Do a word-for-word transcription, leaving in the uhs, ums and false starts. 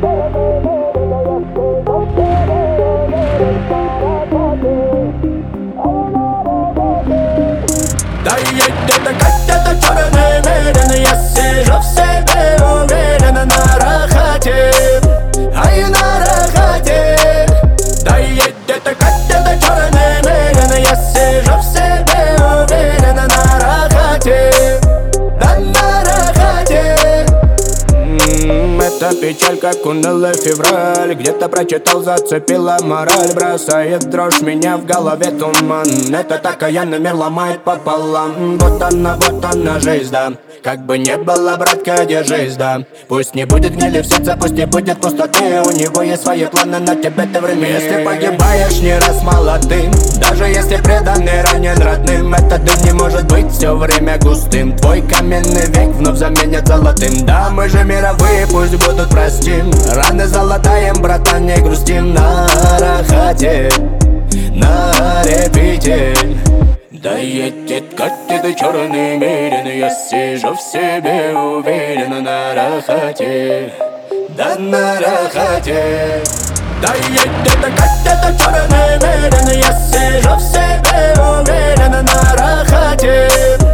Да едет где-то черный мерин, я сижу в себе уверенно на рахате, ай на рахате. Да едет где-то черный мерин, я сижу в себе уверенно на рахате, да на рахате. Эта печаль, как унылый февраль, где-то прочитал, зацепила мораль. Бросает дрожь, меня в голове туман. Это такая номер ломает пополам. Вот она, вот она жизнь, да. Как бы не было, братка, держись, да. Пусть не будет гнили в сердце, пусть не будет пустоты. У него есть свои планы на тебе, ты время. Если погибаешь не раз молодым, даже если преданный ранен родным, этот дым не может быть все время густым. Твой каменный век вновь заменят золотым. Да, мы же мировые, пусть будут простим. Раны залатаем, братан, не грустим. На рахате, на репите. Да едет, катит черный мерин, я сижу в себе уверенно на рахате, да на рахате. Да едет, катит черный мерин, я сижу в себе уверенно на рахате.